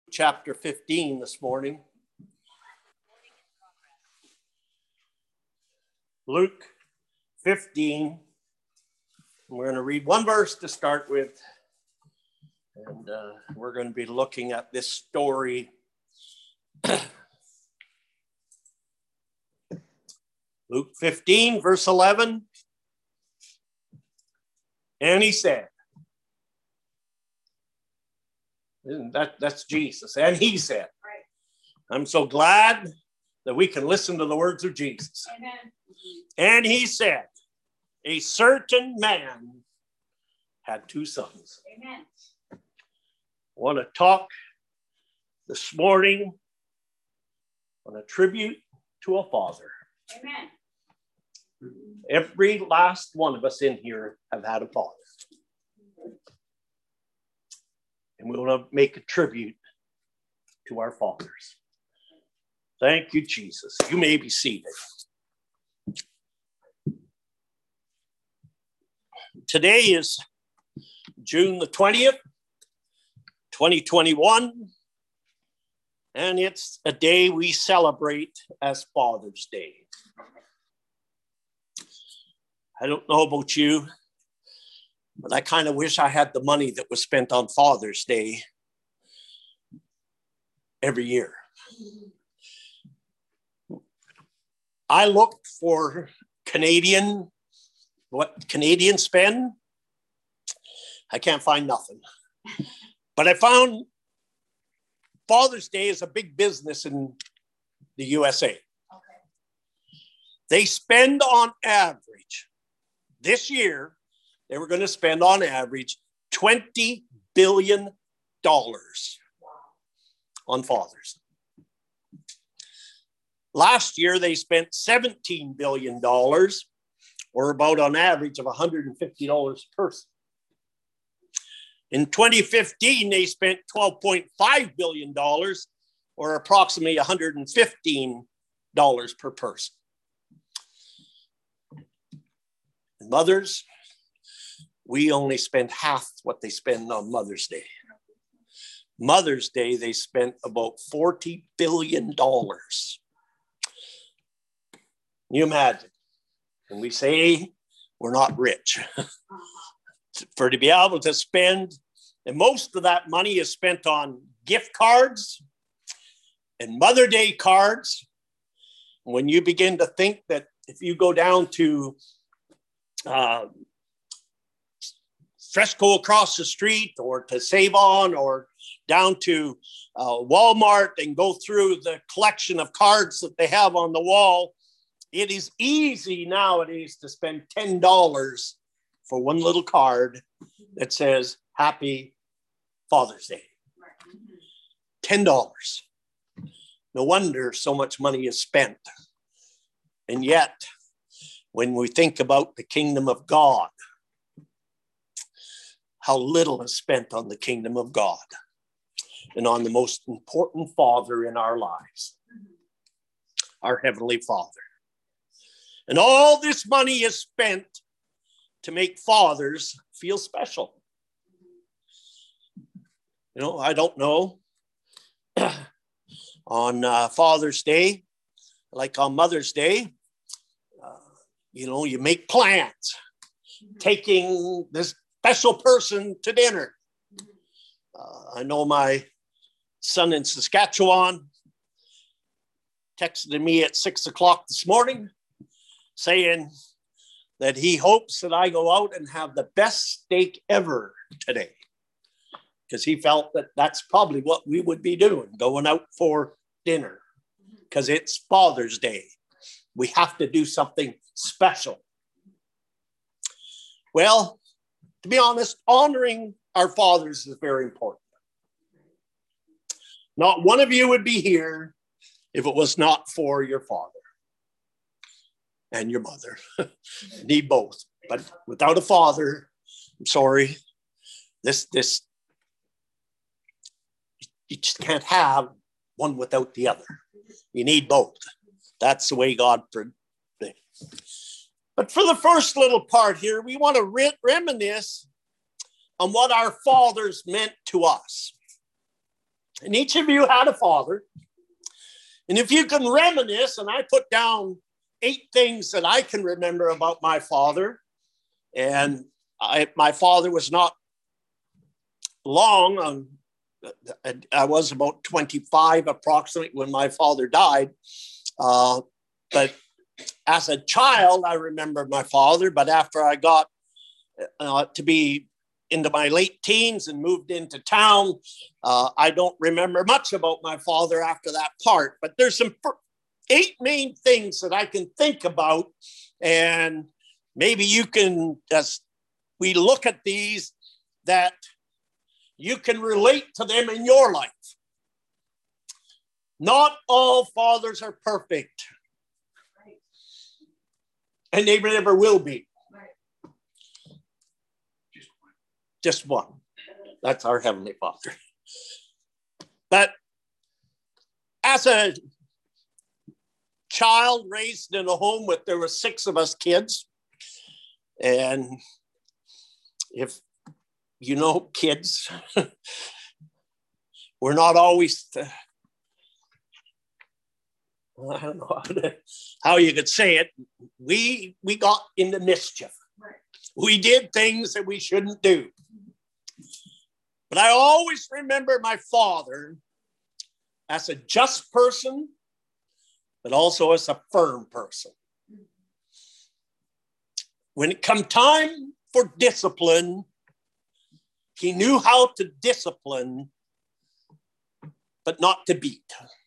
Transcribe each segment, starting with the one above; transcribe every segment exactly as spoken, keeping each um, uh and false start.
Chapter fifteen this morning. Luke fifteen. We're going to read one verse to start with. And uh, we're going to be looking at this story. Luke fifteen, verse eleven. And he said, that, that's Jesus. And he said, right. I'm so glad that we can listen to the words of Jesus. Amen. And he said, a certain man had two sons. Amen. I want to talk this morning on a tribute to a father. Amen. Every last one of us in here have had a father. And we want to make a tribute to our fathers. Thank you, Jesus. You may be seated. Today is June the twentieth, twenty twenty-one, and it's a day we celebrate as Father's Day. I don't know about you, but I kind of wish I had the money that was spent on Father's Day every year. I looked for Canadian, what Canadians spend. I can't find nothing. But I found Father's Day is a big business in the U S A. Okay. They spend on average, this year, they were going to spend on average twenty billion dollars on fathers. Last year, they spent seventeen billion dollars, or about on average of one hundred fifty dollars per person. In twenty fifteen, they spent twelve point five billion dollars, or approximately one hundred fifteen dollars per person. And mothers, we only spend half what they spend on Mother's Day. Mother's Day, they spent about forty billion dollars. Can you imagine? And we say we're not rich. For to be able to spend, and most of that money is spent on gift cards and Mother Day cards. When you begin to think that if you go down to uh, Fresco across the street or to Save-On or down to uh, Walmart and go through the collection of cards that they have on the wall, it is easy nowadays to spend ten dollars for one little card that says Happy Father's Day. ten dollars. No wonder so much money is spent. And yet, when we think about the kingdom of God, how little is spent on the kingdom of God and on the most important father in our lives, our Heavenly Father. And all this money is spent to make fathers feel special. You know, I don't know. On uh, Father's Day, like on Mother's Day, uh, you know, you make plans, taking this special person to dinner. Uh, I know my son in Saskatchewan texted me at six o'clock this morning saying that he hopes that I go out and have the best steak ever today. Because he felt that that's probably what we would be doing, going out for dinner. Because it's Father's Day. We have to do something special. Well, to be honest, honoring our fathers is very important. Not one of you would be here if it was not for your father and your mother. Need both. But without a father, I'm sorry, this, this, you just can't have one without the other. You need both. That's the way God did. But for the first little part here, we want to re- reminisce on what our fathers meant to us. And each of you had a father. And if you can reminisce, and I put down eight things that I can remember about my father, and I, my father was not long. Um, I was about twenty-five approximately when my father died. Uh, but as a child, I remember my father. But after I got uh, to be into my late teens and moved into town, uh, I don't remember much about my father after that part. But there's some eight main things that I can think about, and maybe you can, as we look at these, that you can relate to them in your life. Not all fathers are perfect, and they never will be. Just one. That's our Heavenly Father. But as a child raised in a home with, there were six of us kids. And if you know kids, we're not always, the, I don't know how, to, how you could say it. We, we got into mischief. Right. We did things that we shouldn't do. But I always remember my father as a just person, but also as a firm person. When it come time for discipline, he knew how to discipline, but not to beat.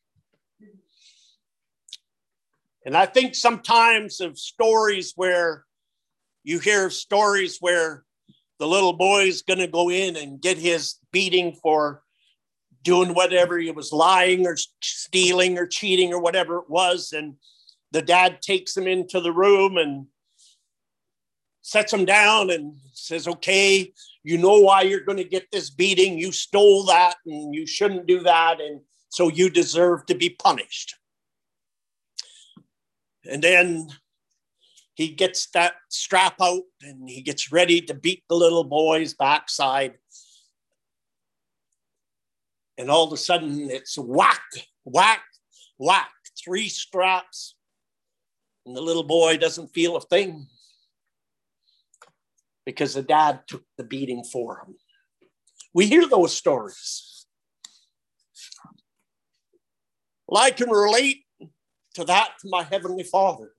And I think sometimes of stories where you hear stories where the little boy's going to go in and get his beating for doing whatever he was, lying or stealing or cheating or whatever it was. And the dad takes him into the room and sets him down and says, okay, you know why you're going to get this beating. You stole that and you shouldn't do that. And so you deserve to be punished. And then he gets that strap out and he gets ready to beat the little boy's backside. And all of a sudden it's whack, whack, whack, three straps. And the little boy doesn't feel a thing because the dad took the beating for him. We hear those stories. Well, I can relate to that to my Heavenly Father.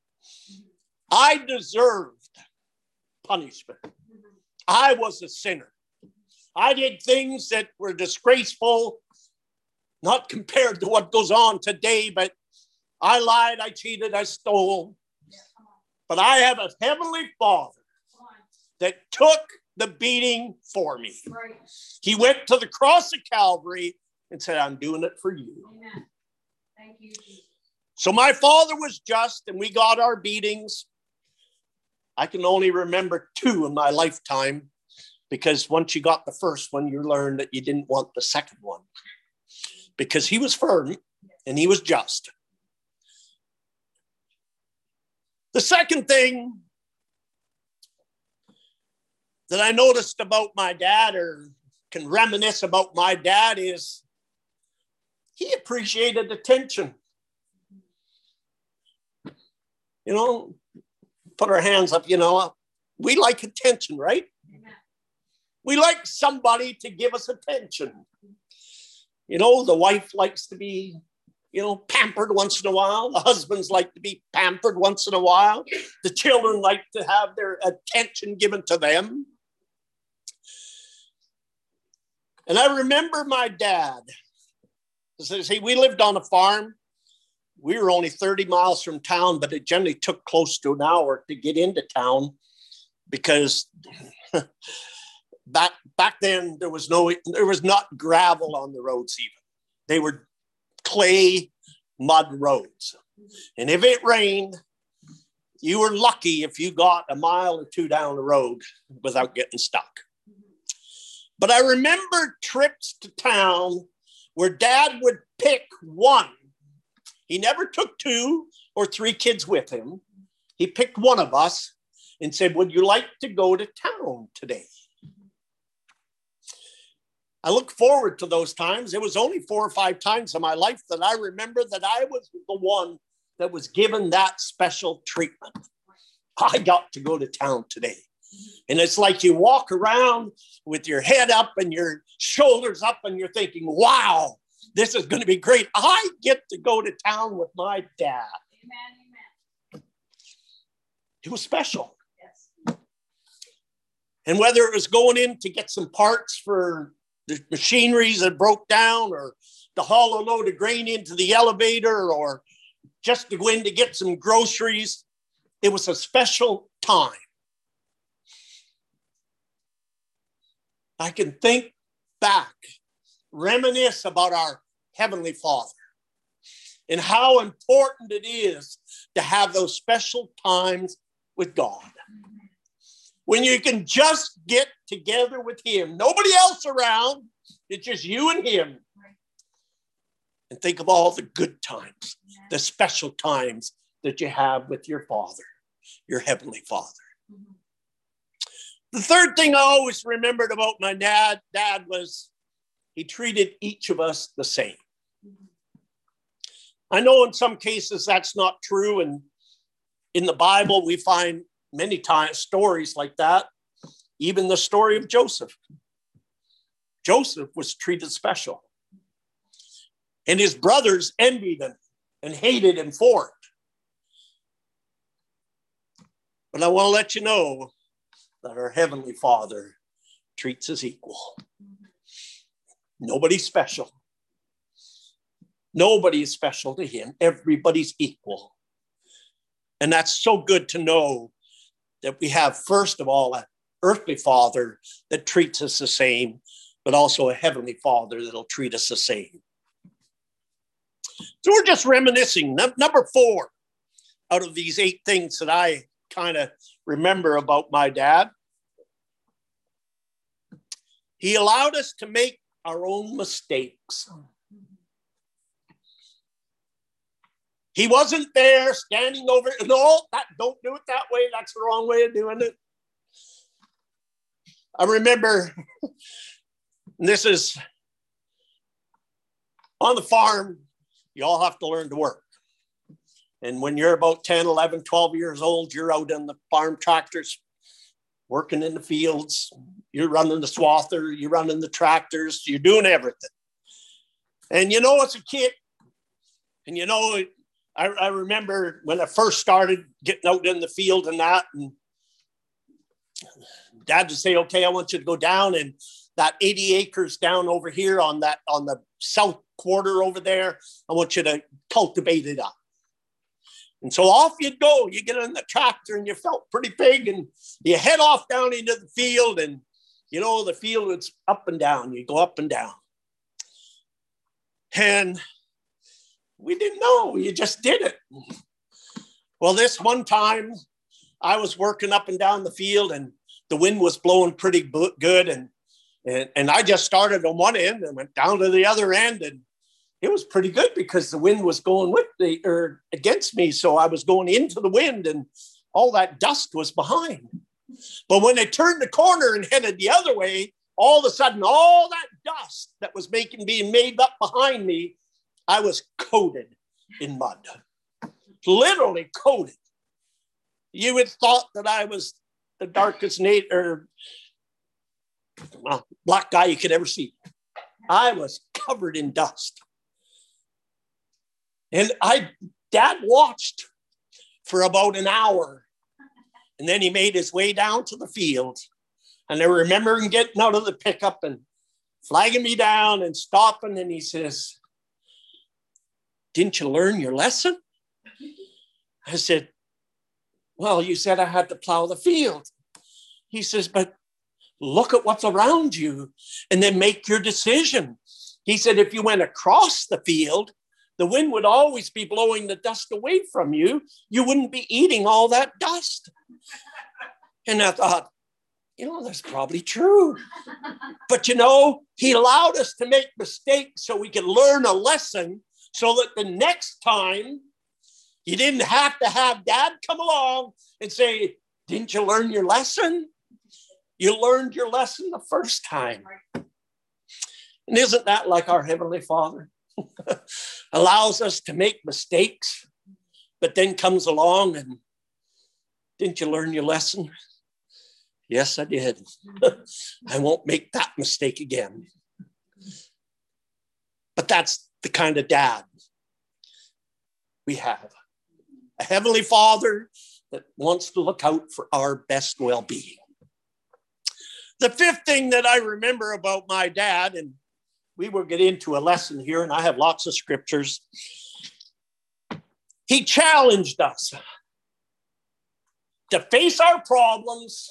I deserved punishment. I was a sinner. I did things that were disgraceful, not compared to what goes on today, but I lied, I cheated, I stole. But I have a Heavenly Father that took the beating for me. He went to the cross of Calvary and said, I'm doing it for you. Amen. Thank you, Jesus. So my father was just, and we got our beatings. I can only remember two in my lifetime, because once you got the first one, you learned that you didn't want the second one, because he was firm and he was just. The second thing that I noticed about my dad, or can reminisce about my dad, is he appreciated attention. You know, put our hands up, you know, we like attention, right? Amen. We like somebody to give us attention. You know, the wife likes to be, you know, pampered once in a while. The husbands like to be pampered once in a while. The children like to have their attention given to them. And I remember my dad. See, we lived on a farm. We were only thirty miles from town, but it generally took close to an hour to get into town, because back back then there was no there was not gravel on the roads even. They were clay mud roads. And if it rained, you were lucky if you got a mile or two down the road without getting stuck. But I remember trips to town where Dad would pick one. He never took two or three kids with him. He picked one of us and said, would you like to go to town today? I look forward to those times. It was only four or five times in my life that I remember that I was the one that was given that special treatment. I got to go to town today. And it's like you walk around with your head up and your shoulders up and you're thinking, wow, this is going to be great. I get to go to town with my dad. Amen, amen. It was special. Yes. And whether it was going in to get some parts for the machineries that broke down, or to haul a load of grain into the elevator, or just to go in to get some groceries, it was a special time. I can think back, reminisce about our Heavenly Father and how important it is to have those special times with God. When you can just get together with Him, nobody else around, it's just you and Him. And think of all the good times, the special times that you have with your Father, your Heavenly Father. The third thing I always remembered about my dad, dad was he treated each of us the same. I know in some cases that's not true. And in the Bible, we find many times stories like that. Even the story of Joseph. Joseph was treated special. And his brothers envied him and hated him for it. But I want to let you know that our Heavenly Father treats us equal. Nobody's special. Nobody is special to Him. Everybody's equal. And that's so good to know that we have, first of all, an earthly Father that treats us the same, but also a Heavenly Father that'll treat us the same. So we're just reminiscing. Number four out of these eight things that I kind of remember about my dad. He allowed us to make our own mistakes. He wasn't there standing over. No, that, don't do it that way. That's the wrong way of doing it. I remember, this is on the farm, you all have to learn to work. And when you're about ten, eleven, twelve years old, you're out in the farm tractors, working in the fields. You're running the swather, you're running the tractors, you're doing everything. And you know, as a kid, and you know, I, I remember when I first started getting out in the field and that, and Dad would say, okay, I want you to go down and that eighty acres down over here on that, on the south quarter over there, I want you to cultivate it up. And so off you'd go, you get in the tractor and you felt pretty big and you head off down into the field and, you know, the field was up and down. You go up and down. And we didn't know, you just did it. Well, this one time I was working up and down the field and the wind was blowing pretty good. And, and, and I just started on one end and went down to the other end, and it was pretty good because the wind was going with the, or against me. So I was going into the wind and all that dust was behind. But when I turned the corner and headed the other way, all of a sudden, all that dust that was making, being made up behind me, I was coated in mud, literally coated. You would thought that I was the darkest native or well, black guy you could ever see. I was covered in dust. And I, Dad watched for about an hour. And then he made his way down to the field. And I remember him getting out of the pickup and flagging me down and stopping. And he says, didn't you learn your lesson? I said, well, you said I had to plow the field. He says, but look at what's around you and then make your decision. He said, if you went across the field, the wind would always be blowing the dust away from you. You wouldn't be eating all that dust. And I thought, you know, that's probably true. But, you know, he allowed us to make mistakes so we could learn a lesson so that the next time you didn't have to have Dad come along and say, didn't you learn your lesson? You learned your lesson the first time. And isn't that like our Heavenly Father? Allows us to make mistakes, but then comes along and, didn't you learn your lesson? Yes, I did. I won't make that mistake again. But that's the kind of dad we have. A Heavenly Father that wants to look out for our best well-being. The fifth thing that I remember about my dad, and we will get into a lesson here, and I have lots of scriptures. He challenged us to face our problems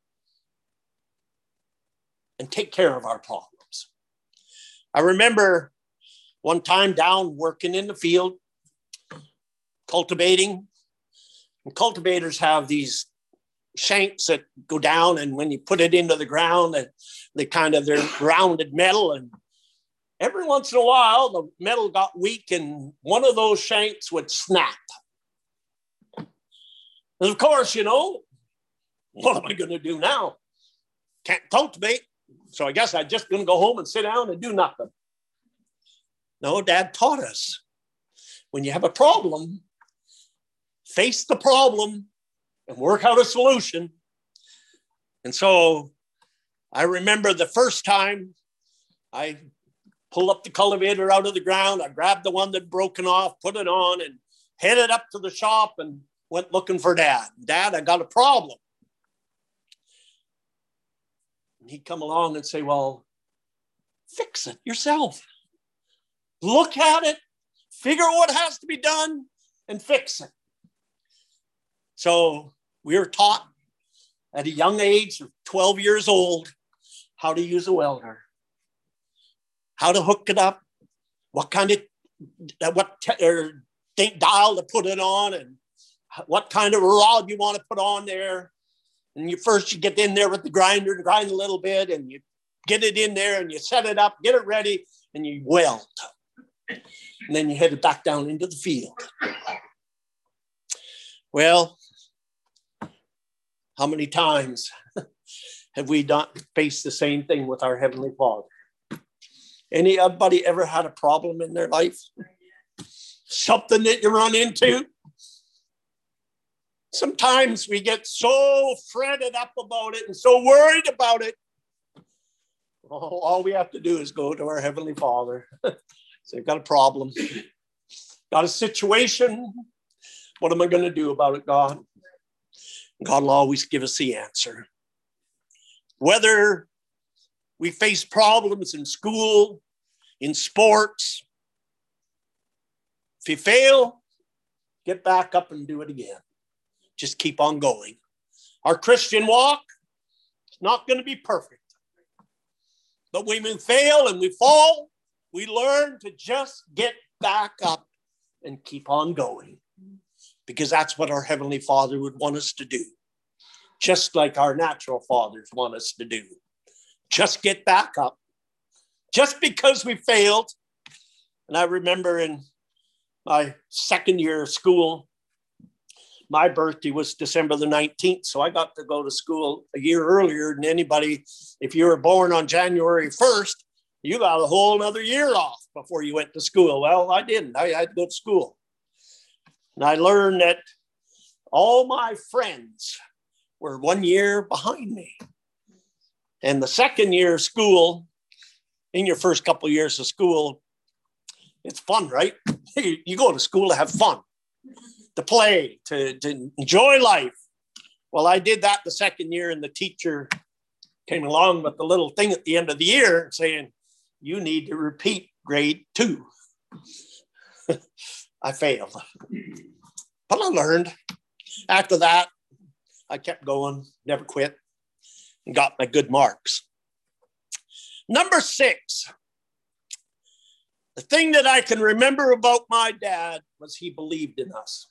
and take care of our problems. I remember one time down working in the field, cultivating. And cultivators have these shanks that go down, and when you put it into the ground, they, they kind of, they're rounded metal, and every once in a while, the metal got weak and one of those shanks would snap. And of course, you know, what am I going to do now? Can't cultivate. So I guess I'm just going to go home and sit down and do nothing. No, Dad taught us, when you have a problem, face the problem and work out a solution. And so I remember the first time I pulled up the cultivator out of the ground. I grabbed the one that broken off, put it on, and headed up to the shop and went looking for Dad. Dad, I got a problem. And he'd come along and say, well, fix it yourself. Look at it, figure out what has to be done, and fix it. So we were taught at a young age of twelve years old how to use a welder, how to hook it up, what kind of what t- or think dial to put it on, and what kind of rod you want to put on there. And you first you get in there with the grinder and grind a little bit, and you get it in there and you set it up, get it ready, and you weld. And then you head it back down into the field. Well, how many times have we not faced the same thing with our Heavenly Father? Anybody ever had a problem in their life? Something that you run into? Sometimes we get so fretted up about it and so worried about it. Oh, all we have to do is go to our Heavenly Father. Say, I've got a problem. Got a situation. What am I going to do about it, God? God will always give us the answer. Whether we face problems in school, in sports, if you fail, get back up and do it again. Just keep on going. Our Christian walk is not going to be perfect. But when we fail and we fall, we learn to just get back up and keep on going. Because that's what our Heavenly Father would want us to do. Just like our natural fathers want us to do. Just get back up. Just because we failed. And I remember in my second year of school, my birthday was December the nineteenth. So I got to go to school a year earlier than anybody. If you were born on January first, you got a whole other year off before you went to school. Well, I didn't. I had to go to school. And I learned that all my friends were one year behind me. And the second year of school, in your first couple of years of school, it's fun, right? You go to school to have fun, to play, to, to enjoy life. Well, I did that the second year, and the teacher came along with the little thing at the end of the year saying, you need to repeat grade two. I failed. But I learned. After that, I kept going, never quit, and got my good marks. Number six, the thing that I can remember about my dad was he believed in us.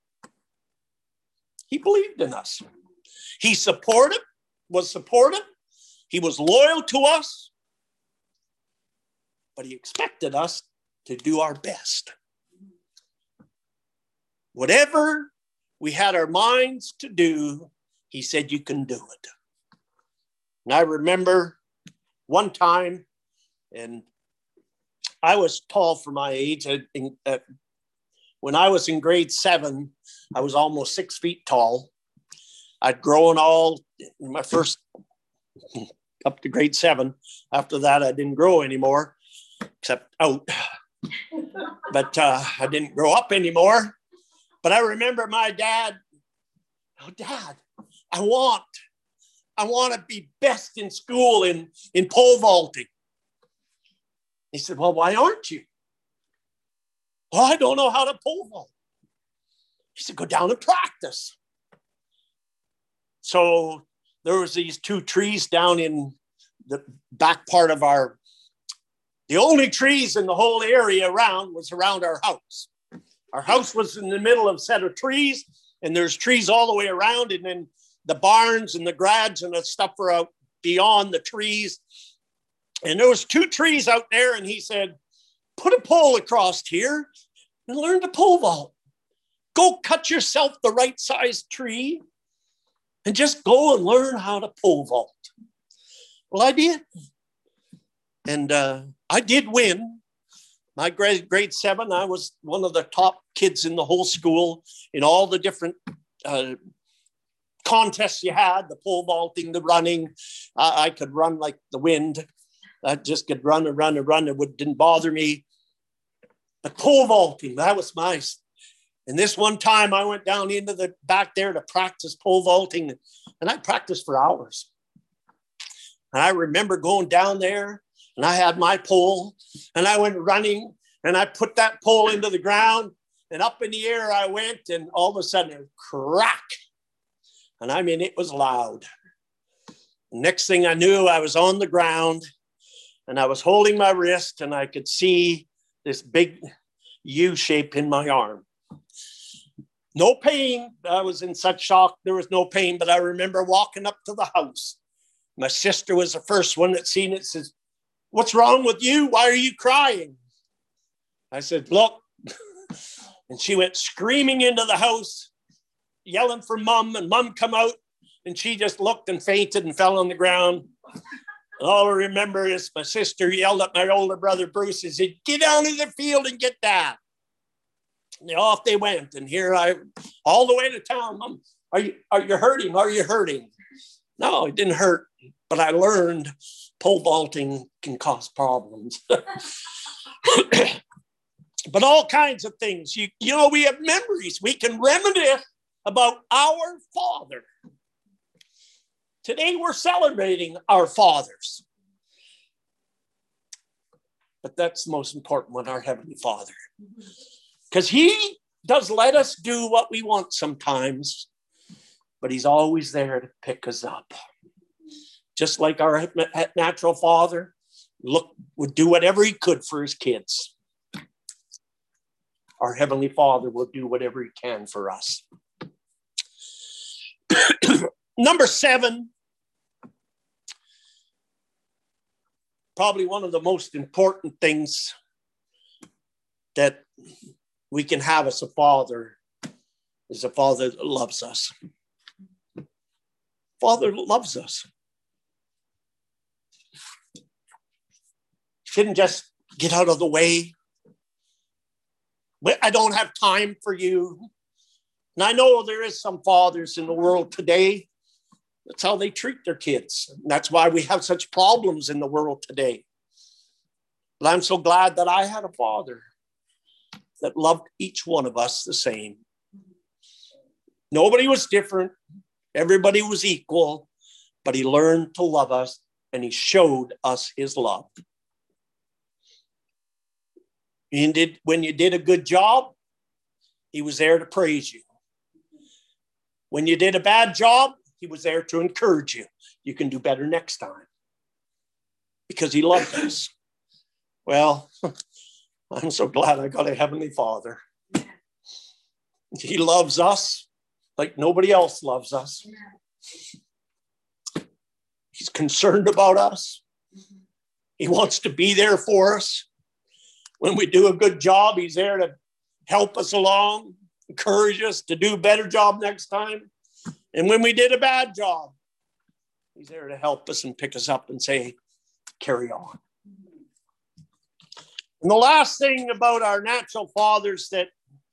He believed in us. He supported, was supportive. He was loyal to us. But he expected us to do our best. Whatever we had our minds to do, he said, you can do it. And I remember one time And I was tall for my age. I, in, uh, when I was in grade seven, I was almost six feet tall. I'd grown all in my first up to grade seven. After that, I didn't grow anymore, except out. But uh, I didn't grow up anymore. But I remember my dad, oh, Dad, I want, I want to be best in school in, in pole vaulting. He said, well, why aren't you? Oh, I don't know how to pole vault. He said, go down and practice. So there was these two trees down in the back part of our, the only trees in the whole area around was around our house. Our house was in the middle of a set of trees, and there's trees all the way around, and then the barns and the garage and the stuff were out beyond the trees. And there was two trees out there, and he said, put a pole across here and learn to pole vault. Go cut yourself the right size tree and just go and learn how to pole vault. Well, I did. And uh, I did win. My grade, grade seven, I was one of the top kids in the whole school in all the different uh, contests you had, the pole vaulting, the running. Uh, I could run like the wind. I just could run and run and run. It would, didn't bother me. But pole vaulting, that was my. And this one time I went down into the back there to practice pole vaulting, and I practiced for hours. And I remember going down there, and I had my pole, and I went running, and I put that pole into the ground, and up in the air I went, and all of a sudden, a crack. And I mean, it was loud. Next thing I knew, I was on the ground, and I was holding my wrist, and I could see this big U shape in my arm. No pain. I was in such shock. There was no pain, but I remember walking up to the house. My sister was the first one that seen it. Says, what's wrong with you? Why are you crying? I said, look. And she went screaming into the house, yelling for Mom, and Mom come out, and she just looked and fainted and fell on the ground. And all I remember is my sister yelled at my older brother, Bruce, and said, get out of the field and get Dad. And off they went. And here I, all the way to town, Mom, are you, are you hurting? Are you hurting? No, it didn't hurt. But I learned pole vaulting can cause problems. But all kinds of things. You, you know, we have memories. We can reminisce about our Father. Today we're celebrating our fathers. But that's the most important one, our Heavenly Father. Because He does let us do what we want sometimes, but He's always there to pick us up. Just like our natural father look, would do whatever he could for his kids. Our Heavenly Father will do whatever He can for us. Number seven, probably one of the most important things that we can have as a father is a father that loves us. Father loves us. Didn't just get out of the way. I don't have time for you. And I know there is some fathers in the world today. That's how they treat their kids. And that's why we have such problems in the world today. But I'm so glad that I had a father that loved each one of us the same. Nobody was different. Everybody was equal. But He learned to love us, and He showed us His love. And did, when you did a good job, He was there to praise you. When you did a bad job, He was there to encourage you. You can do better next time. Because He loved us. Well, I'm so glad I got a Heavenly Father. He loves us like nobody else loves us. He's concerned about us. He wants to be there for us. When we do a good job, He's there to help us along, encourage us to do a better job next time. And when we did a bad job, He's there to help us and pick us up and say, carry on. And the last thing about our natural fathers that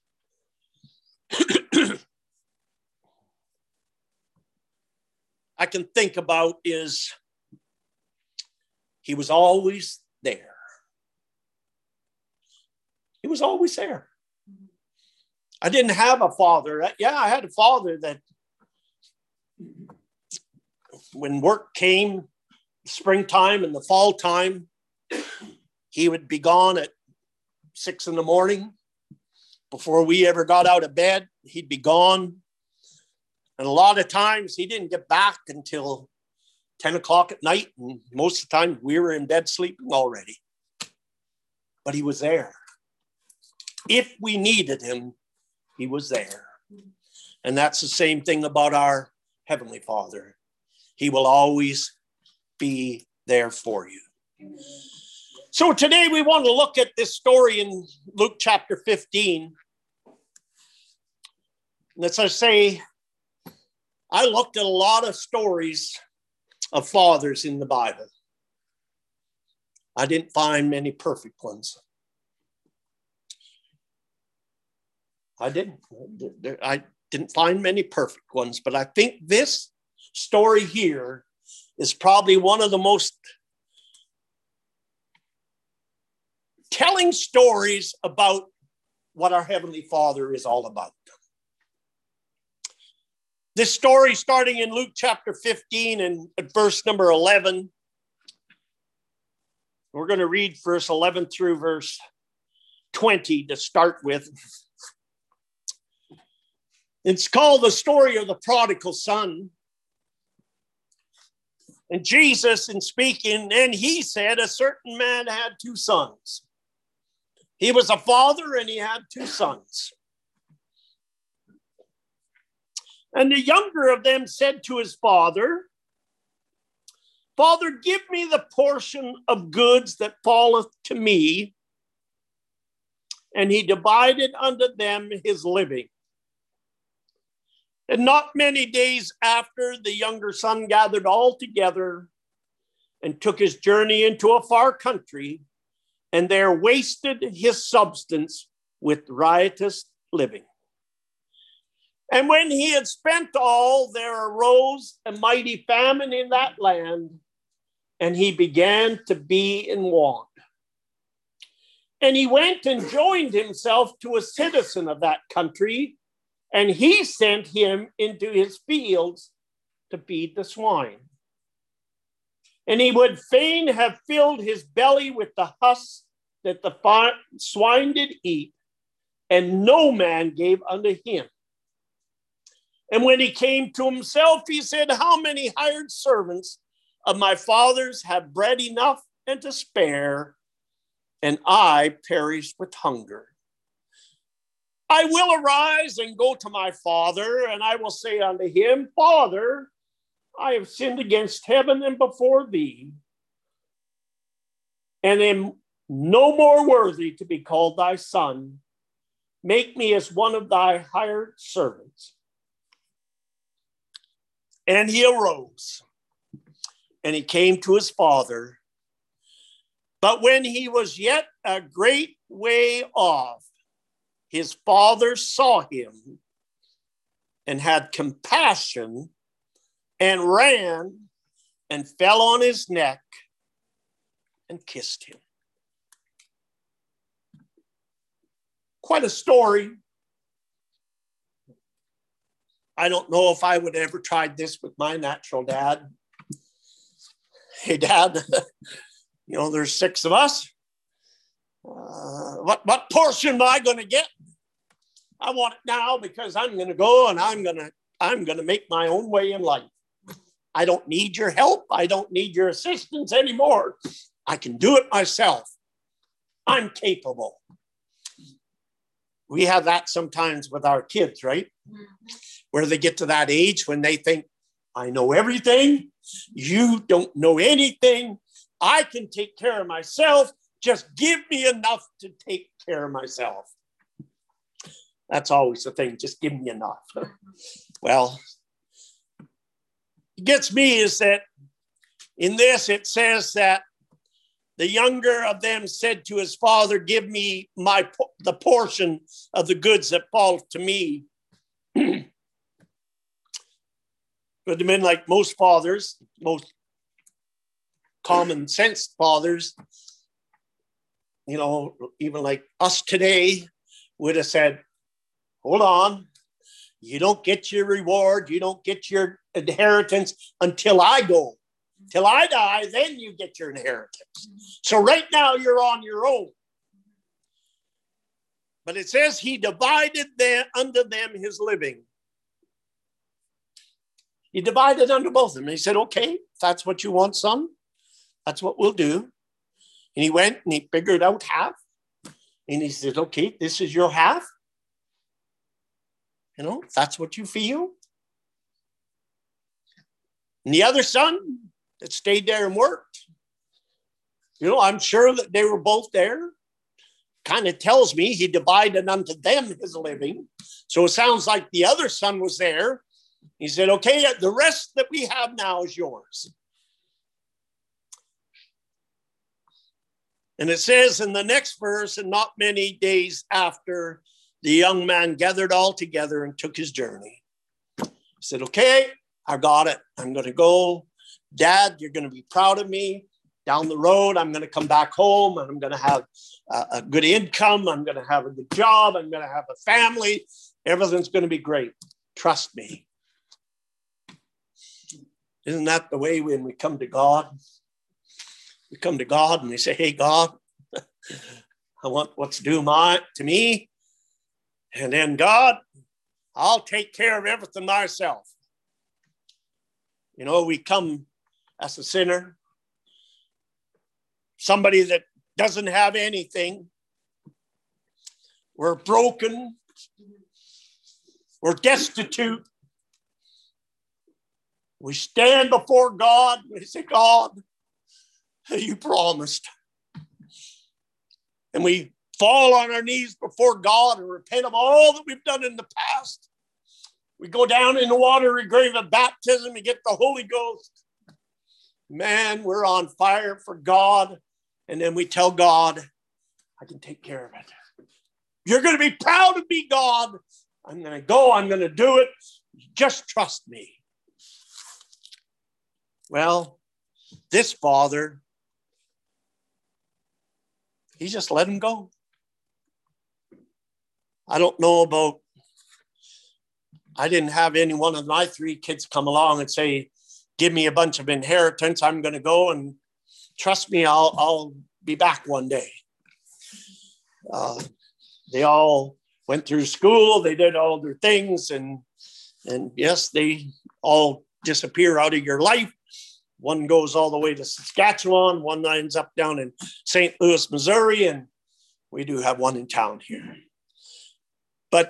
I can think about is he was always there. He was always there. I didn't have a father. Yeah, I had a father that when work came, springtime and the fall time, he would be gone at six in the morning. Before we ever got out of bed, he'd be gone. And a lot of times he didn't get back until ten o'clock at night. And most of the time we were in bed sleeping already. But he was there. If we needed him, he was there. And that's the same thing about our Heavenly Father. He will always be there for you. So today we want to look at this story in Luke chapter fifteen. And as I say, I looked at a lot of stories of fathers in the Bible. I didn't find many perfect ones. I didn't. I didn't find many perfect ones, but I think this story here is probably one of the most telling stories about what our Heavenly Father is all about. This story starting in Luke chapter fifteen and at verse number eleven. We're going to read verse eleven through verse twenty to start with. It's called the story of the prodigal son. And Jesus, in speaking, and he said, a certain man had two sons. He was a father and he had two sons. And the younger of them said to his father, Father, give me the portion of goods that falleth to me. And he divided unto them his living. And not many days after, the younger son gathered all together and took his journey into a far country, and there wasted his substance with riotous living. And when he had spent all, there arose a mighty famine in that land, and he began to be in want. And he went and joined himself to a citizen of that country, and he sent him into his fields to feed the swine. And he would fain have filled his belly with the husks that the swine did eat, and no man gave unto him. And when he came to himself, he said, how many hired servants of my father's have bread enough and to spare, and I perish with hunger? I will arise and go to my father, and I will say unto him, Father, I have sinned against heaven and before thee, and am no more worthy to be called thy son. Make me as one of thy hired servants. And he arose, and he came to his father. But when he was yet a great way off, his father saw him and had compassion and ran and fell on his neck and kissed him. Quite a story. I don't know if I would ever tried this with my natural dad. Hey, Dad, you know, there's six of us. Uh, what, what portion am I going to get? I want it now because I'm going to go and I'm going to I'm going to make my own way in life. I don't need your help. I don't need your assistance anymore. I can do it myself. I'm capable. We have that sometimes with our kids, right? Where they get to that age when they think, I know everything. You don't know anything. I can take care of myself. Just give me enough to take care of myself. That's always the thing. Just give me enough. Well, it gets me is that in this, it says that The younger of them said to his father, give me my the portion of the goods that falls to me. Would have been like most fathers, most common sense fathers, you know, even like us today, would have said, hold on, you don't get your reward, you don't get your inheritance until I go. Till I die, then you get your inheritance. So right now you're on your own. But it says he divided them, unto them his living. He divided unto both of them. And he said, okay, if that's what you want, son, that's what we'll do. And he went and he figured out half. And he said, okay, this is your half. You know, if that's what you feel. And the other son that stayed there and worked, you know, I'm sure that they were both there. Kind of tells me he divided unto them his living. So it sounds like the other son was there. He said, okay, the rest that we have now is yours. And it says in the next verse, and not many days after, the young man gathered all together and took his journey. He said, okay, I got it. I'm going to go. Dad, you're going to be proud of me. Down the road, I'm going to come back home and I'm going to have a, a good income. I'm going to have a good job. I'm going to have a family. Everything's going to be great. Trust me. Isn't that the way when we come to God? We come to God and we say, hey, God, I want what's due my, to me. And then, God, I'll take care of everything myself. You know, we come as a sinner, somebody that doesn't have anything. We're broken. We're destitute. We stand before God. We say, God, you promised. And we fall on our knees before God and repent of all that we've done in the past. We go down in the watery grave of baptism and get the Holy Ghost. Man, we're on fire for God. And then we tell God, I can take care of it. You're going to be proud of me, God. I'm going to go. I'm going to do it. Just trust me. Well, this father, he just let him go. I don't know about, I didn't have any one of my three kids come along and say, give me a bunch of inheritance. I'm going to go and trust me, I'll, I'll be back one day. Uh, they all went through school. They did all their things. And, and yes, they all disappear out of your life. One goes all the way to Saskatchewan. One ends up down in Saint Louis, Missouri. And we do have one in town here. But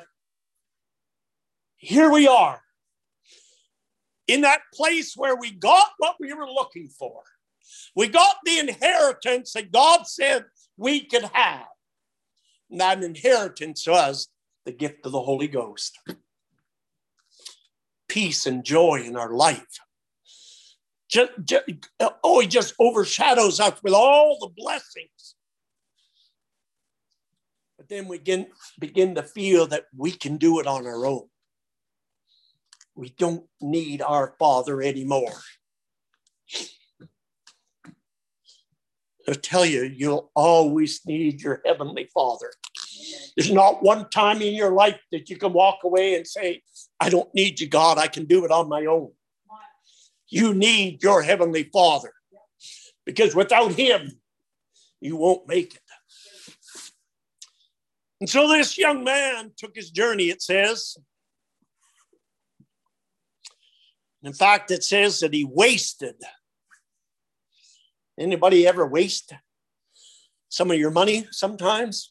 here we are in that place where we got what we were looking for. We got the inheritance that God said we could have. And that inheritance was the gift of the Holy Ghost. Peace and joy in our life. Just, just, oh, he just overshadows us with all the blessings. But then we begin, begin to feel that we can do it on our own. We don't need our Father anymore. I tell you, you'll always need your Heavenly Father. There's not one time in your life that you can walk away and say, I don't need you, God. I can do it on my own. You need your Heavenly Father. Because without Him, you won't make it. And so this young man took his journey, it says. In fact, it says that he wasted. Anybody ever waste some of your money sometimes?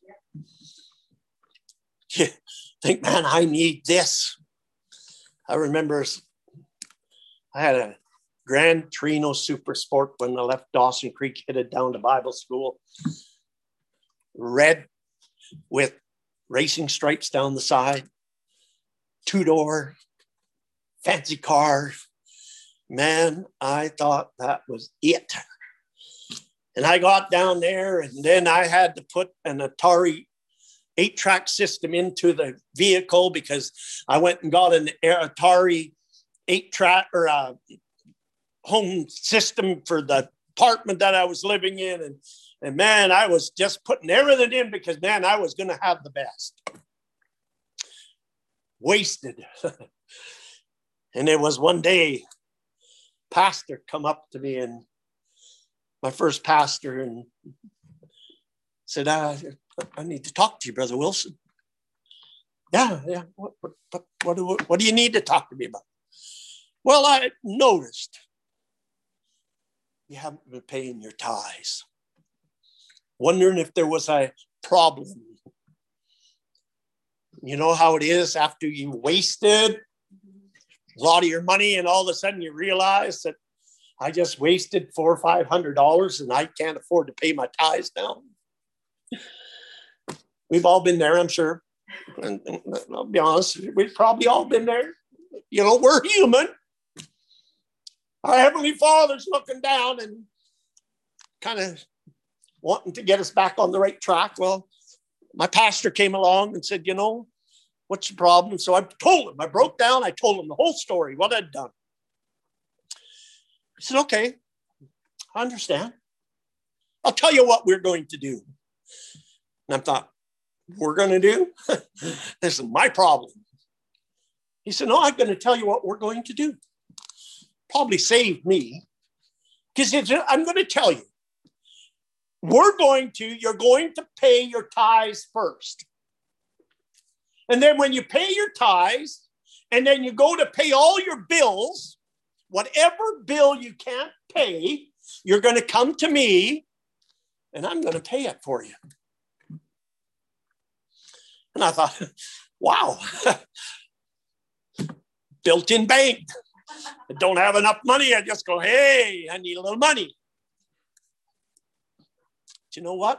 You think, man, I need this. I remember I had a Gran Torino Super Sport when I left Dawson Creek, headed down to Bible school. Red with racing stripes down the side. Two-door, fancy car. Man, I thought that was it. And I got down there, and then I had to put an Atari eight-track system into the vehicle because I went and got an Atari eight-track or a home system for the apartment that I was living in. And, and man, I was just putting everything in because, man, I was going to have the best. Wasted. And it was one day, pastor come up to me, and my first pastor, and said, uh, I need to talk to you, Brother Wilson. Yeah, yeah. What, what, what, do, what do you need to talk to me about? Well, I noticed you haven't been paying your tithes. Wondering if there was a problem. You know how it is after you wasted a lot of your money, and all of a sudden you realize that I just wasted four or five hundred dollars and I can't afford to pay my tithes now. We've all been there, I'm sure. And, and I'll be honest, we've probably all been there. You know, we're human. Our Heavenly Father's looking down and kind of wanting to get us back on the right track. Well, my pastor came along and said, you know, what's the problem? So I told him, I broke down, I told him the whole story, what I'd done. He said, okay, I understand. I'll tell you what we're going to do. And I thought, we're going to do? This is my problem. He said, no, I'm going to tell you what we're going to do. Probably saved me. Because I'm going to tell you, we're going to, you're going to pay your tithes first. And then when you pay your tithes, and then you go to pay all your bills, whatever bill you can't pay, you're going to come to me, and I'm going to pay it for you. And I thought, wow, built-in bank. I don't have enough money. I just go, hey, I need a little money. But you know what?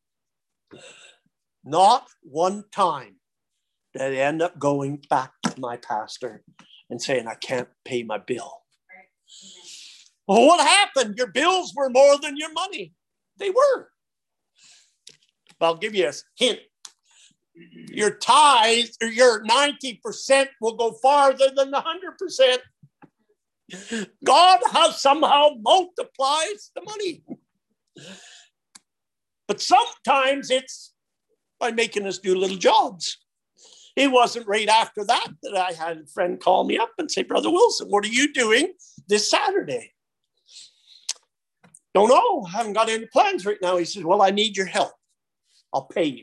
Not one time did I end up going back to my pastor and saying, I can't pay my bill. Well, what happened? Your bills were more than your money. They were. I'll give you a hint. Your tithes, or your ninety percent will go farther than the one hundred percent. God has somehow multiplies the money. But sometimes it's by making us do little jobs. It wasn't right after that that I had a friend call me up and say, Brother Wilson, what are you doing this Saturday? Don't know. I haven't got any plans right now. He said, well, I need your help. I'll pay you.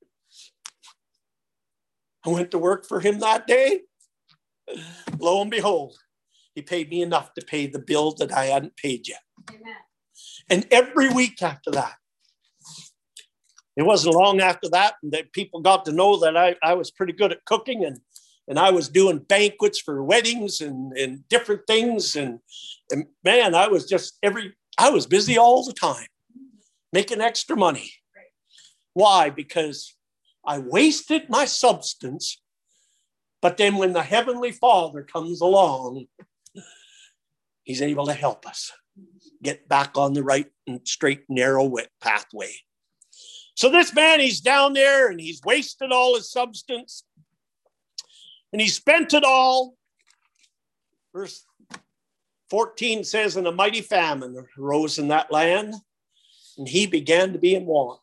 I went to work for him that day. Lo and behold, he paid me enough to pay the bill that I hadn't paid yet. Amen. And every week after that, it wasn't long after that that people got to know that I, I was pretty good at cooking, and, and I was doing banquets for weddings and, and different things. And, and man, I was just every, I was busy all the time, making extra money. Why? Because I wasted my substance, but then when the Heavenly Father comes along, He's able to help us get back on the right and straight, narrow pathway. So this man, he's down there and he's wasted all his substance and he spent it all. Verse fourteen says, and a mighty famine arose in that land, and he began to be in want.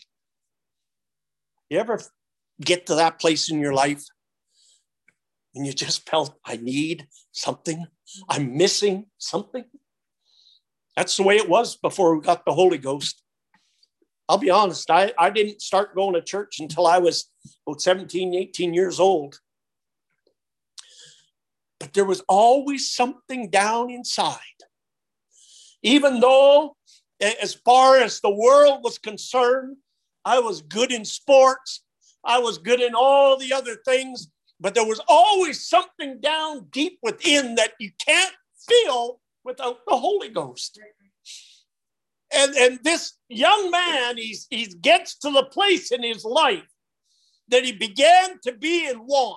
You ever get to that place in your life and you just felt, I need something, I'm missing something? That's the way it was before we got the Holy Ghost. I'll be honest, I, I didn't start going to church until I was about seventeen, eighteen years old. But there was always something down inside. Even though, as far as the world was concerned, I was good in sports, I was good in all the other things, but there was always something down deep within that you can't feel without the Holy Ghost. And, and this young man, he's, he gets to the place in his life that he began to be in want.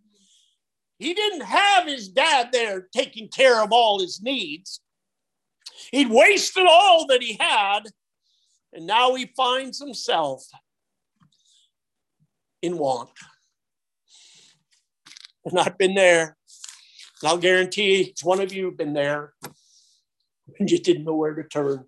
He didn't have his dad there taking care of all his needs. He'd wasted all that he had, and now he finds himself in want. And I've been there. And I'll guarantee each one of you have been there and you didn't know where to turn.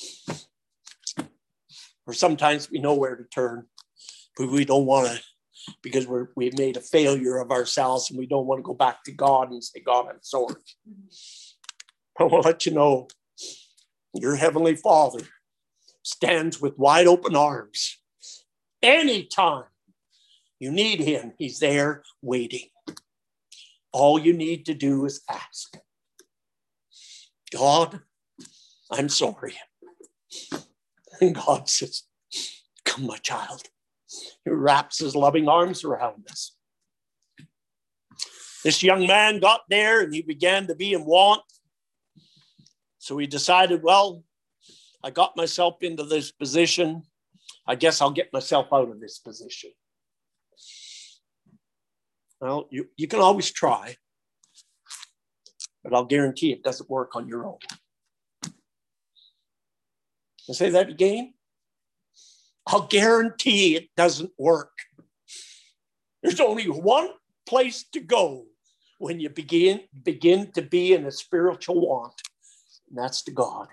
Or sometimes we know where to turn, but we don't want to, because we're, we've made a failure of ourselves and we don't want to go back to God and say, God, I'm sorry. I want to let you know, your Heavenly Father stands with wide open arms. Anytime you need him, he's there waiting. All you need to do is ask. God, I'm sorry. And God says, come, my child. He wraps his loving arms around us. This young man got there and he began to be in want. So he decided, well, I got myself into this position. I guess I'll get myself out of this position. Well, you, you can always try, but I'll guarantee it doesn't work on your own. I say that again. I'll guarantee it doesn't work. There's only one place to go when you begin, begin to be in a spiritual want, and that's to God.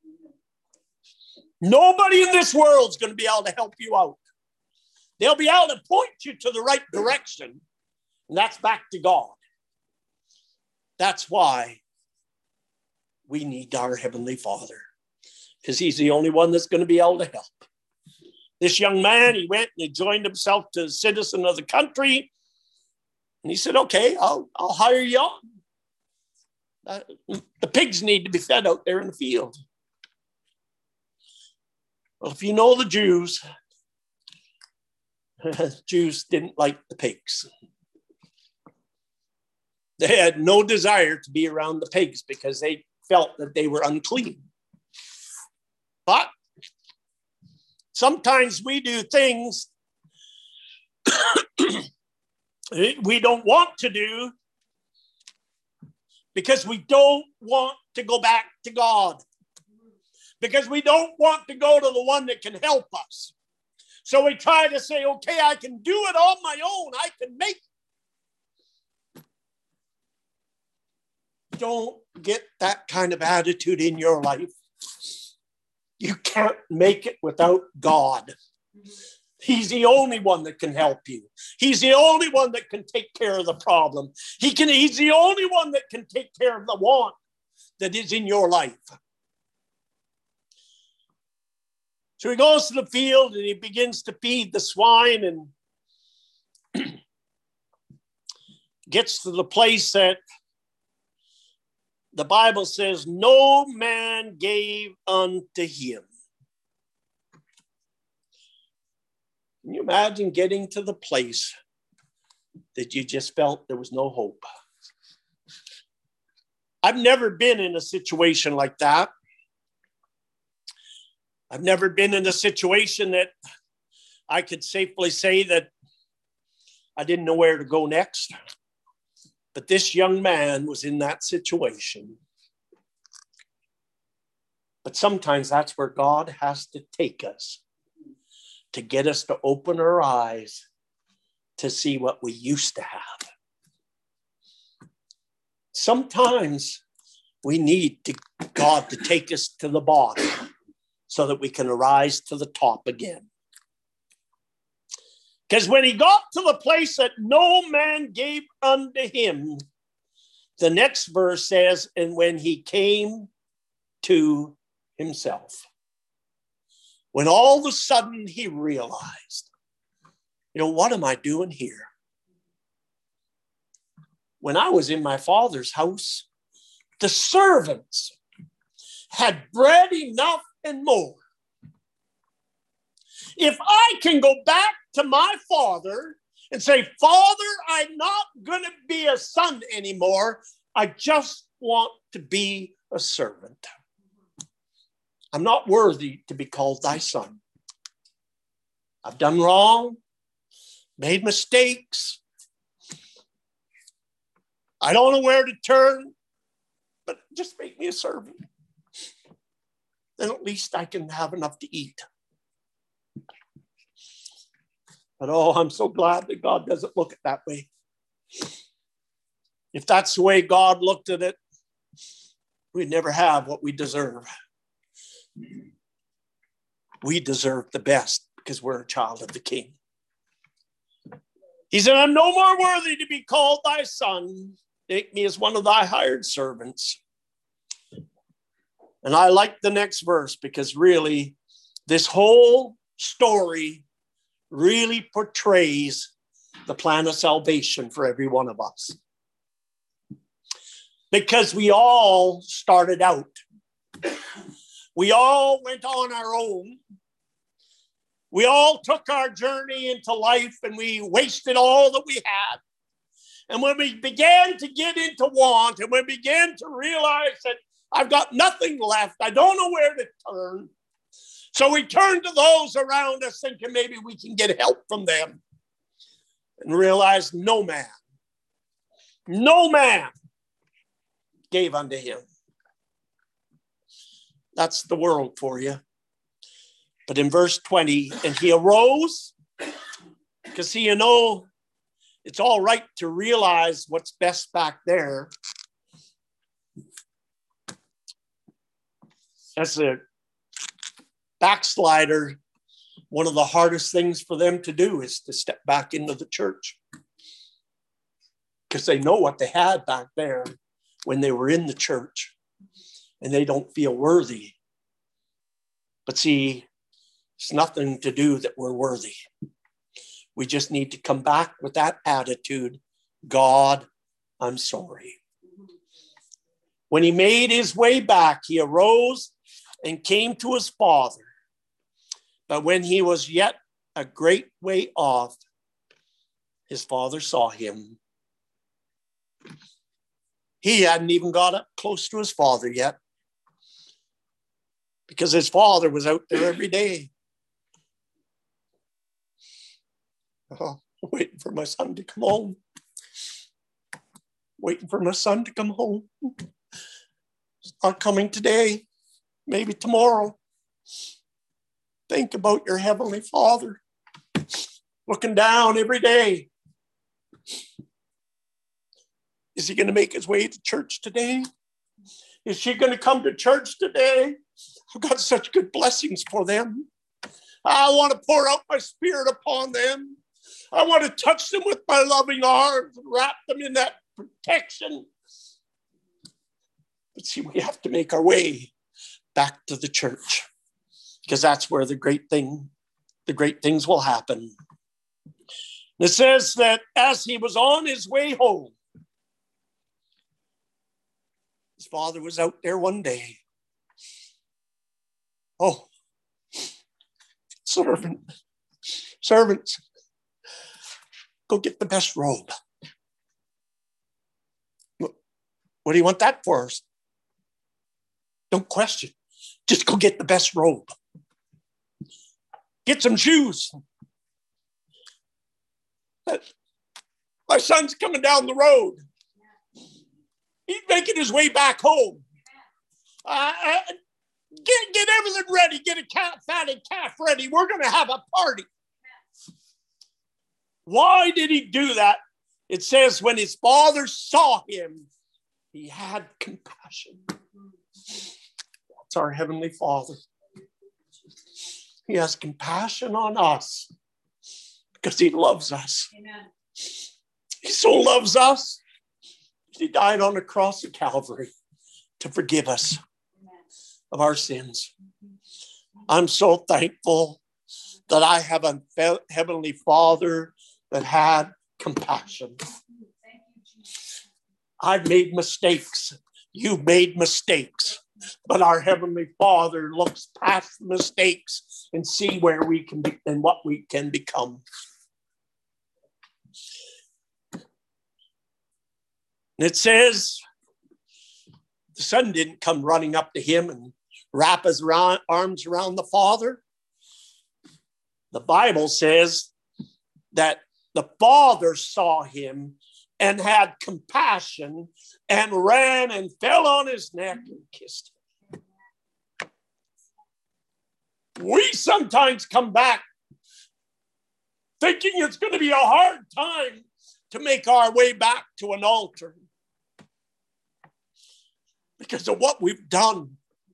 Nobody in this world is going to be able to help you out. They'll be able to point you to the right direction, and that's back to God. That's why we need our Heavenly Father, because he's the only one that's going to be able to help. This young man, he went and he joined himself to a citizen of the country, and he said, okay, I'll, I'll hire you on. Uh, the pigs need to be fed out there in the field. Well, if you know the Jews, Jews didn't like the pigs. They had no desire to be around the pigs because they felt that they were unclean. But sometimes we do things we don't want to do because we don't want to go back to God. Because we don't want to go to the one that can help us. So we try to say, okay, I can do it on my own. I can make it. Don't get that kind of attitude in your life. You can't make it without God. He's the only one that can help you. He's the only one that can take care of the problem. He can, he's the only one that can take care of the want that is in your life. So he goes to the field and he begins to feed the swine and gets to the place that the Bible says, no man gave unto him. Can you imagine getting to the place that you just felt there was no hope? I've never been in a situation like that. I've never been in a situation that I could safely say that I didn't know where to go next. But this young man was in that situation. But sometimes that's where God has to take us, to get us to open our eyes to see what we used to have. Sometimes we need to, God to take us to the bottom so that we can arise to the top again. Because when he got to the place that no man gave unto him, the next verse says, and when he came to himself, when all of a sudden he realized, you know, what am I doing here? When I was in my father's house, the servants had bread enough and more. If I can go back to my father and say, Father, I'm not going to be a son anymore. I just want to be a servant. I'm not worthy to be called thy son. I've done wrong, made mistakes. I don't know where to turn, but just make me a servant. then at least I can have enough to eat. But oh, I'm so glad that God doesn't look at it that way. If that's the way God looked at it, we'd never have what we deserve. We deserve the best because we're a child of the King. He said, I'm no more worthy to be called thy son. Take me as one of thy hired servants. And I like the next verse because really this whole story really portrays the plan of salvation for every one of us. Because we all started out. We all went on our own. We all took our journey into life and we wasted all that we had. And when we began to get into want and we began to realize that I've got nothing left, I don't know where to turn. So we turned to those around us thinking maybe we can get help from them. And realized no man, no man gave unto him. That's the world for you. But in verse twenty, and he arose, because see, you know, it's all right to realize what's best back there. As a backslider, one of the hardest things for them to do is to step back into the church. Because they know what they had back there when they were in the church. And they don't feel worthy. But see, it's nothing to do that we're worthy. We just need to come back with that attitude. God, I'm sorry. When he made his way back, he arose and came to his father. But when he was yet a great way off, his father saw him. He hadn't even got up close to his father yet, because his father was out there every day. Oh, waiting for my son to come home. Waiting for my son to come home. It's not coming today. Maybe tomorrow. Think about your Heavenly Father looking down every day. Is he going to make his way to church today? Is she going to come to church today? I've got such good blessings for them. I want to pour out my spirit upon them. I want to touch them with my loving arms and wrap them in that protection. But see, we have to make our way back to the church, because that's where the great thing, the great things will happen. It says that as he was on his way home, his father was out there one day. Oh, servant, servants, go get the best robe. What do you want that for? Don't question. Just go get the best robe. Get some shoes. My son's coming down the road. He's making his way back home. Uh, uh, get, get everything ready. Get a calf, fatted calf ready. We're going to have a party. Why did he do that? It says when his father saw him, he had compassion. That's our Heavenly Father. He has compassion on us because he loves us. Amen. He so loves us. He died on the cross of Calvary to forgive us of our sins. I'm so thankful that I have a Heavenly Father that had compassion. I've made mistakes. You've made mistakes. But our Heavenly Father looks past the mistakes and see where we can be and what we can become. And it says the son didn't come running up to him and wrap his arms around the father. The Bible says that the father saw him and had compassion and ran and fell on his neck and kissed him. We sometimes come back thinking it's going to be a hard time to make our way back to an altar because of what we've done.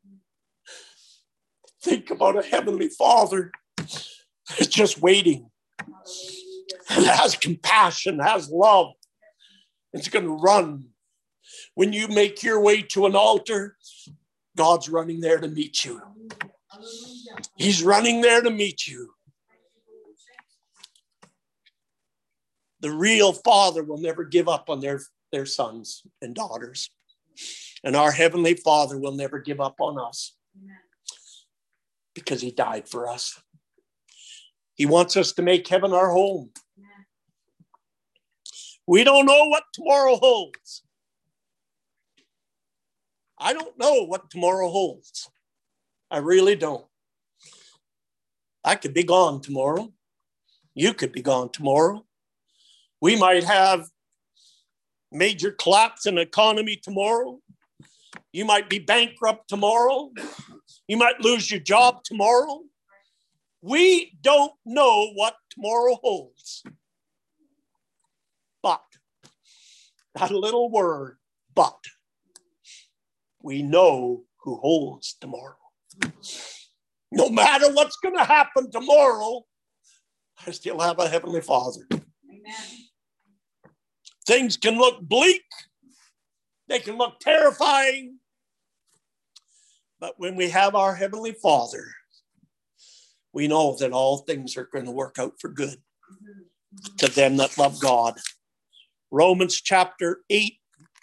Think about a heavenly Father that's just waiting and has compassion, has love. It's going to run. When you make your way to an altar, God's running there to meet you. He's running there to meet you. The real Father will never give up on their, their sons and daughters. And our Heavenly Father will never give up on us because He died for us. He wants us to make heaven our home. We don't know what tomorrow holds. I don't know what tomorrow holds. I really don't. I could be gone tomorrow. You could be gone tomorrow. We might have major collapse in the economy tomorrow. You might be bankrupt tomorrow. You might lose your job tomorrow. We don't know what tomorrow holds. But, that little word, but, we know who holds tomorrow. No matter what's going to happen tomorrow, I still have a Heavenly Father. Amen. Things can look bleak. They can look terrifying. But when we have our Heavenly Father, we know that all things are going to work out for good to them that love God. Romans chapter eight,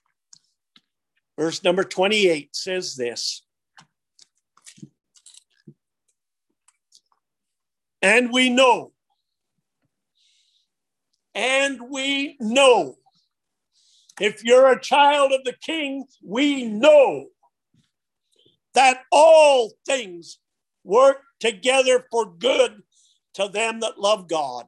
verse number twenty-eight says this. And we know, and we know, if you're a child of the King, we know that all things work together for good to them that love God.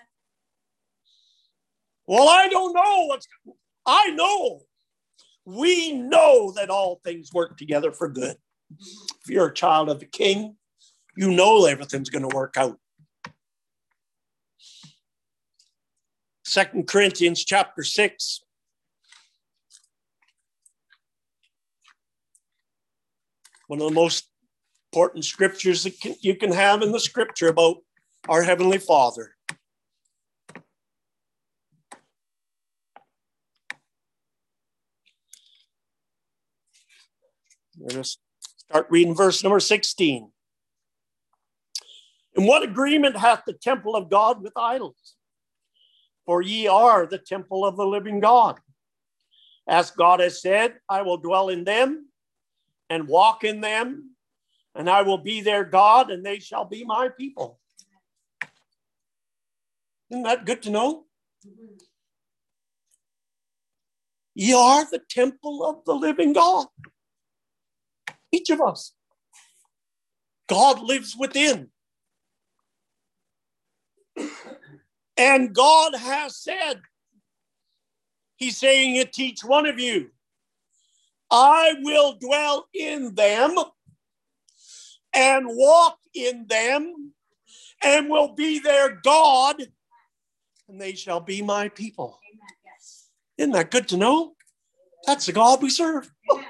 Well, I don't know what's, I know. We know that all things work together for good. If you're a child of the King, you know everything's going to work out. Second Corinthians chapter six. One of the most important scriptures that can, you can have in the scripture about our Heavenly Father. We're going to start reading verse number sixteen. And what agreement hath the temple of God with idols? For ye are the temple of the living God. As God has said, I will dwell in them and walk in them, and I will be their God, and they shall be my people. Isn't that good to know? Mm-hmm. Ye are the temple of the living God. Each of us. God lives within. And God has said, He's saying it to each one of you, I will dwell in them and walk in them and will be their God, and they shall be my people. Amen. Yes. Isn't that good to know? That's the God we serve. Amen.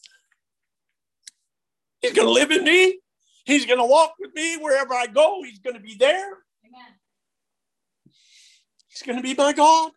He's going to live in me. He's going to walk with me wherever I go. He's going to be there. Amen. He's going to be my God.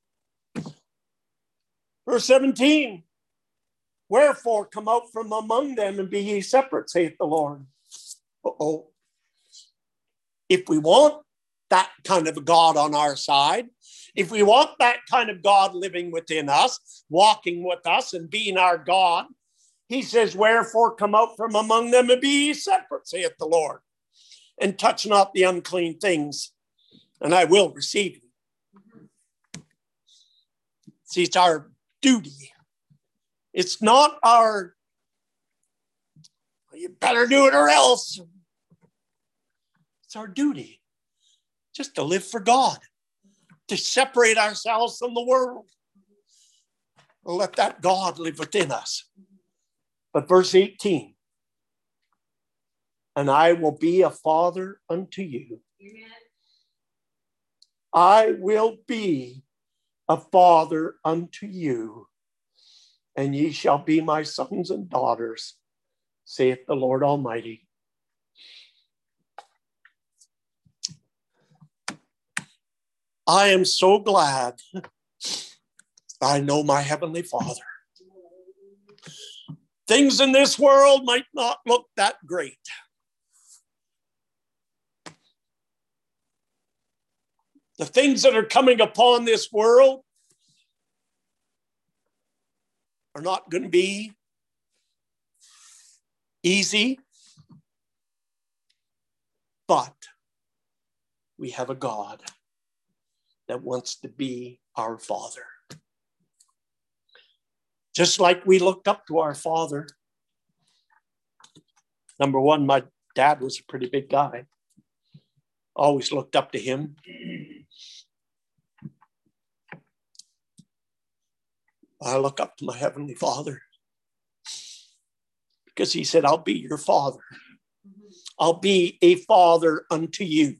Verse seventeen. Wherefore come out from among them and be ye separate, saith the Lord. Uh-oh. If we want that kind of a God on our side, if we want that kind of God living within us, walking with us and being our God, He says, wherefore come out from among them and be ye separate, saith the Lord, and touch not the unclean things, and I will receive you. See, it's our duty. It's not our, you better do it or else. It's our duty just to live for God, to separate ourselves from the world. Let that God live within us. But verse eighteen, and I will be a father unto you. Amen. I will be a father unto you, and ye shall be my sons and daughters, saith the Lord Almighty. I am so glad I know my Heavenly Father. Things in this world might not look that great. The things that are coming upon this world are not going to be easy, but we have a God that wants to be our Father. Just like we looked up to our Father. Number one, my dad was a pretty big guy. Always looked up to him. I look up to my Heavenly Father because he said, I'll be your father. I'll be a father unto you.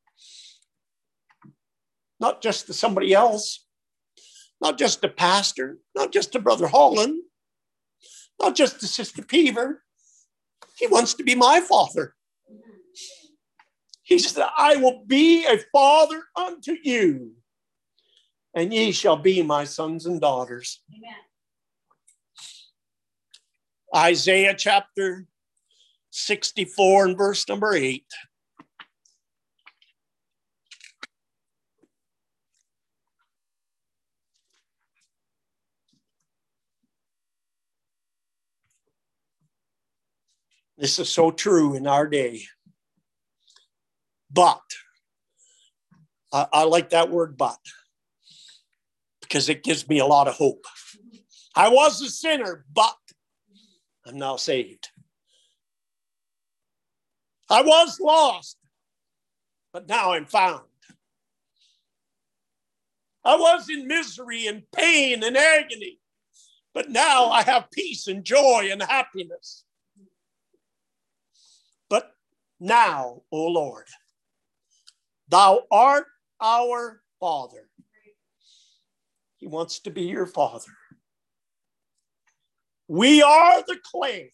Not just to somebody else, not just to pastor, not just to Brother Holland, not just to Sister Peaver. He wants to be my father. He said, I will be a father unto you, and ye shall be my sons and daughters. Amen. Isaiah chapter sixty-four and verse number eight. This is so true in our day. But, I, I like that word but, because it gives me a lot of hope. I was a sinner, but I'm now saved. I was lost, but now I'm found. I was in misery and pain and agony, but now I have peace and joy and happiness. But now, O Lord, thou art our Father. He wants to be your Father. We are the clay,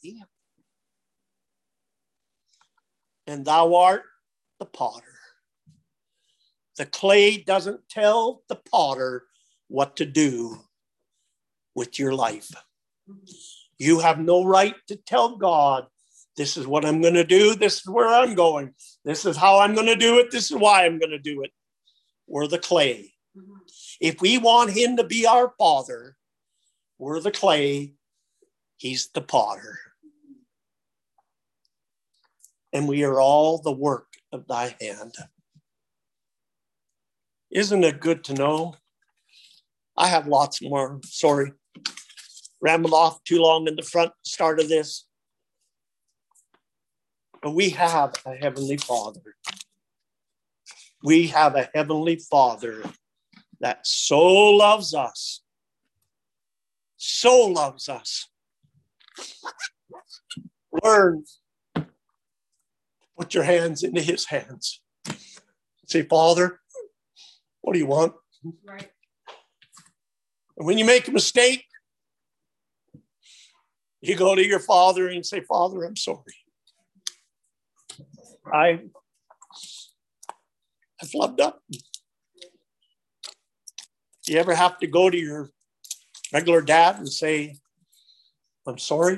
and thou art the potter. The clay doesn't tell the potter what to do with your life. You have no right to tell God, this is what I'm going to do. This is where I'm going. This is how I'm going to do it. This is why I'm going to do it. We're the clay. Mm-hmm. If we want him to be our Father, we're the clay. He's the potter. And we are all the work of thy hand. Isn't it good to know? I have lots more. Sorry. Rambled off too long in the front start of this. But we have a Heavenly Father. We have a Heavenly Father that so loves us. So loves us. Learn. Put your hands into his hands. Say, Father, what do you want? Right. And when you make a mistake, you go to your Father and say, Father, I'm sorry. I have loved up. Do you ever have to go to your regular dad and say, I'm sorry?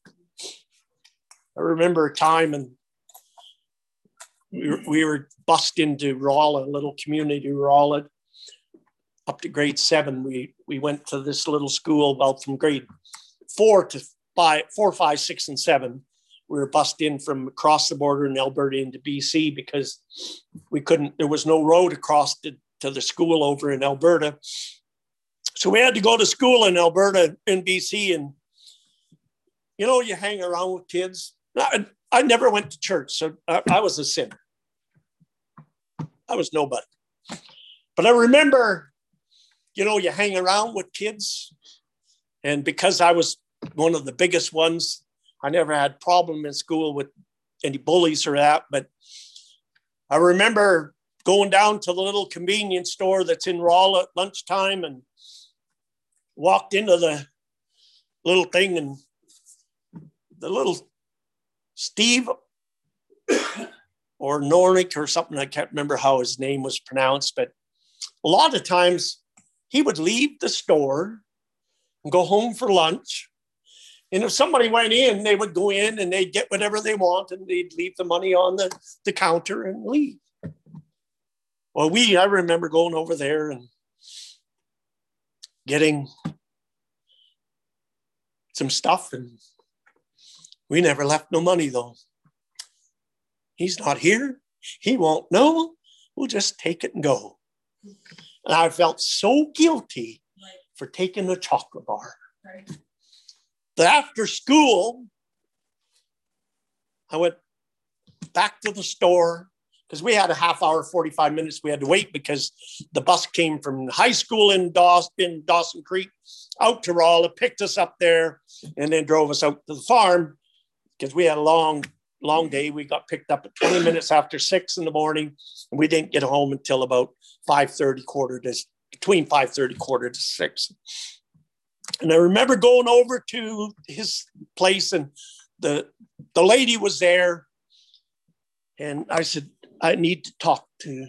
I remember a time and we were, we were bused into Rolla, a little community Rolla. Up to grade seven, we, we went to this little school about from grade four to five, four, five, six, and seven. We were bused in from across the border in Alberta into B C because we couldn't, there was no road across to, to the school over in Alberta. So we had to go to school in Alberta, in B C, and, you know, you hang around with kids. I, I never went to church, so I, I was a sinner. I was nobody. But I remember, you know, you hang around with kids, and because I was one of the biggest ones, I never had problem in school with any bullies or that, but I remember going down to the little convenience store that's in Rolla at lunchtime and walked into the little thing, and the little Steve or Nornick or something, I can't remember how his name was pronounced, but a lot of times he would leave the store and go home for lunch. And if somebody went in, they would go in and they'd get whatever they want and they'd leave the money on the, the counter and leave. Well, we, I remember going over there and getting some stuff, and we never left no money though. He's not here. He won't know. We'll just take it and go. And I felt so guilty for taking a chocolate bar. Right. But after school, I went back to the store because we had a half hour, forty-five minutes. We had to wait because the bus came from high school in Dawson, in Dawson Creek out to Rolla, picked us up there, and then drove us out to the farm because we had a long, long day. We got picked up at twenty minutes after six in the morning, and we didn't get home until about five thirty, quarter to, between five thirty, quarter to six. And I remember going over to his place, and the, the lady was there. And I said, I need to talk to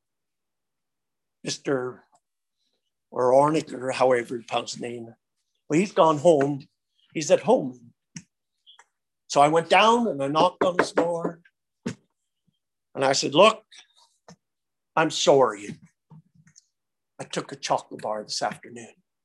Mister or Ornick, or however he pronounced his name. Well, he's gone home. He's at home. So I went down and I knocked on his door. And I said, look, I'm sorry. I took a chocolate bar this afternoon.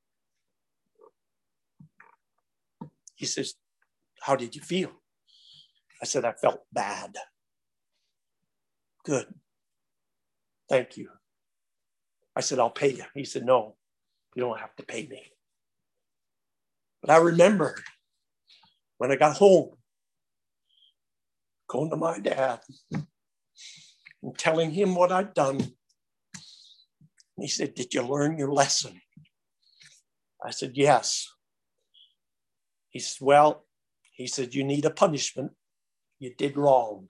He says, how did you feel? I said, I felt bad. Good. Thank you. I said, I'll pay you. He said, no, you don't have to pay me. But I remember when I got home, going to my dad and telling him what I'd done. And he said, did you learn your lesson? I said, yes. He said, well, he said, you need a punishment. You did wrong.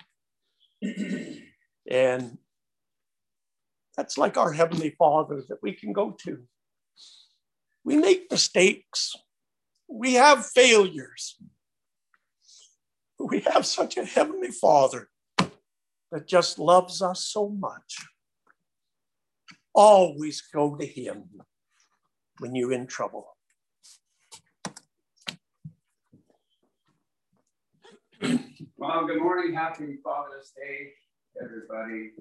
And that's like our Heavenly Father that we can go to. We make mistakes. We have failures. We have such a Heavenly Father that just loves us so much. Always go to Him when you're in trouble. Well, good morning. Happy Father's Day, everybody.